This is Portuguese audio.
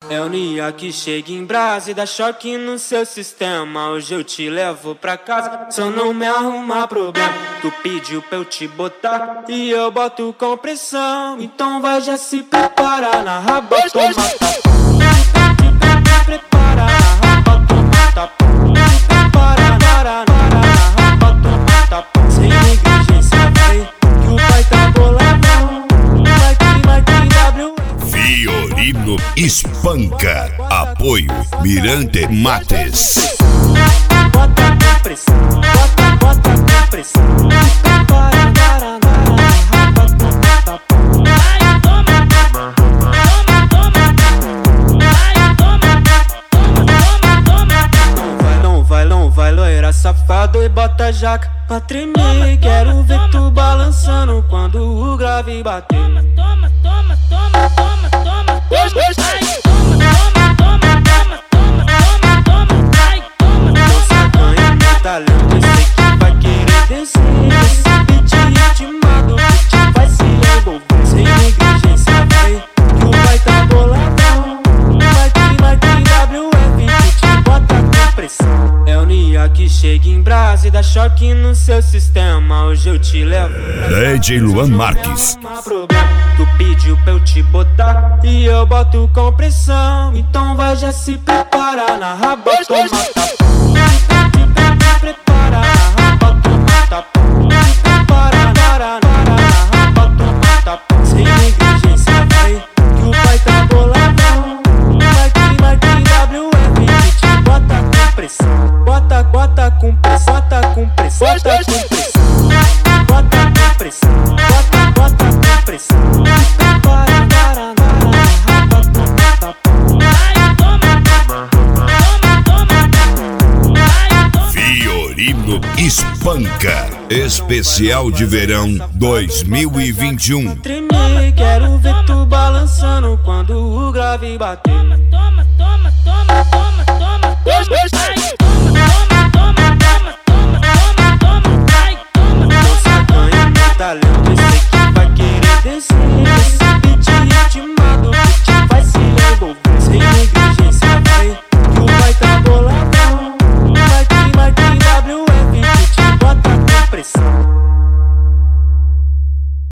É o Nia que chega em brasa e dá choque no seu sistema. Hoje eu te levo pra casa, só não me arruma problema. Tu pediu pra eu te botar e eu boto com pressão. Então vai já se preparar na raba, toma tapa. Prepara na raba, toma tapa. Prepara na raba, toma tapa. Sem negligência vai, que o pai tá boladão. Vai que W. Fiorino espanca. Apoio Mirante Mates. Bota com pressão, bota com pressão. Prepara na raba, toma tapa. Vai, toma, toma, Não vai, loira safado e bota jaca pra tremer. Quero ver tu balançando quando o grave bater. toma, toma, toma, toma, toma, vai, vai, Não sacanha no talão, eu sei que vai querer descer. Esse beat ritmado, o beat vai se envolver. Sem negligência vai, que o pai tá boladão. Vai que WF, que te bota com pressão. É o Nia que chega em brasa e dá choque no seu sistema. Hoje eu te levo DJ Luan Marques. Tu pediu pra eu te botar e eu boto com pressão. Então vai já se preparar na raba, toma tapa. Prepara na raba, toma tapa. Prepara na raba, toma tapa. Sem negligência vai, que o pai tá boladão. Vai que WF, que te bota com pressão. Bota com pressão, bota com pressão, bota com pressão. Bota com pressão, bota com pressão. Prepara na raba, toma tapa. vai, toma, Fiorino espanca. Especial de verão 2021. Tremer, quero ver tu balançando quando o grave bater. toma, toma, toma, toma, toma, vai.